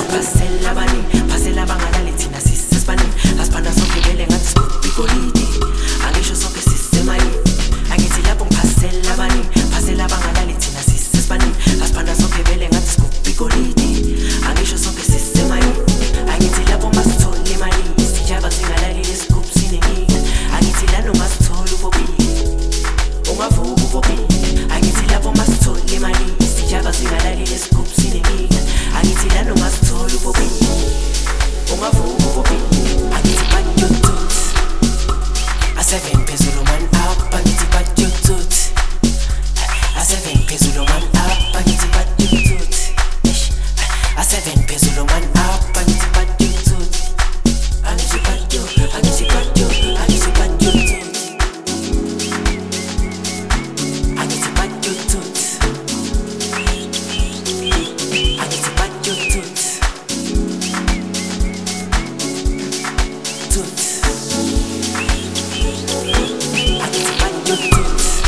phasela bani phasela bangalali thina sisesibani asiphanda sonke vele ngathi sigubha igolide angisho sonke sisemayini angithi lapho ngiphasela bani phasela bangalali thina sisesibani asiphanda sonke vele ngathi sigubha igolide angisho sonke sisemayini angithi lapho masithola imali isijaba singalali lesigubhu sinenkinga angithi lana ungasithola ubobile ungavuka ubobile angithi lapho masithola imali isijaba singalali lesigubhu sinenkinga angithi lana ungasithola ubobile ungavuka ubobile angithi badyotut a7 phezulu man up angithi badyotut a7 phezulu man up angithi badyotut a7 phezulu man up angithi badyotut angithi badyo angithi badyo angithi badyotut angithi badyotut angithi badyotut tut angithi badyotut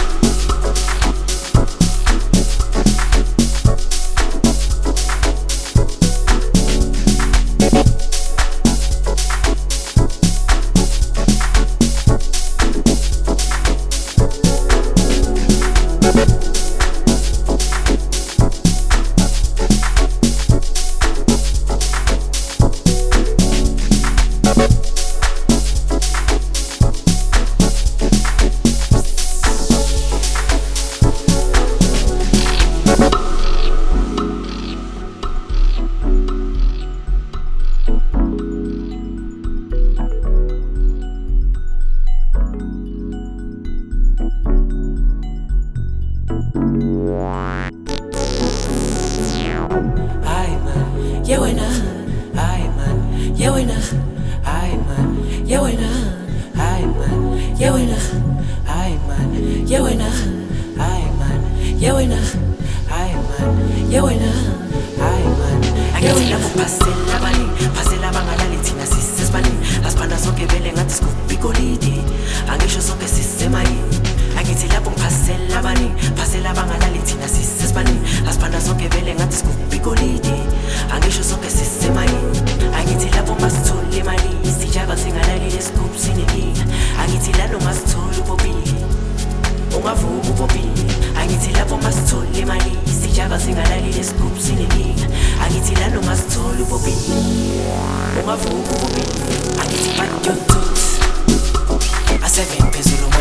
Ay man, yeah buena. Ay man, yeah buena. Ay man, yeah buena. Ay man, yeah buena. Ay man, yeah buena. Ay man, yeah buena. Ay man, yeah buena. Ay man, angithi lapho phasela bani phasela bangalali thina sisesibani asiphanda sonke vele ngathi sigubha igolide angisho sonke sisemayini angithi lapho ngiphasela bani phasela bangalali thina sisesibani asiphanda sonke vele ngathi sigubha igolide angisho sonke sisemayini angithi lapho masithola imali isijaba singalali lesigubhu sinenkinga angithi lana ungasithola ubobile ungavuka ubobile angithi lapho masithola imali isijaba singalali lesigubhu sinenkinga angithi lana ungasithola ubobile ungavuka ubobile angithi badyotut a7 phezulu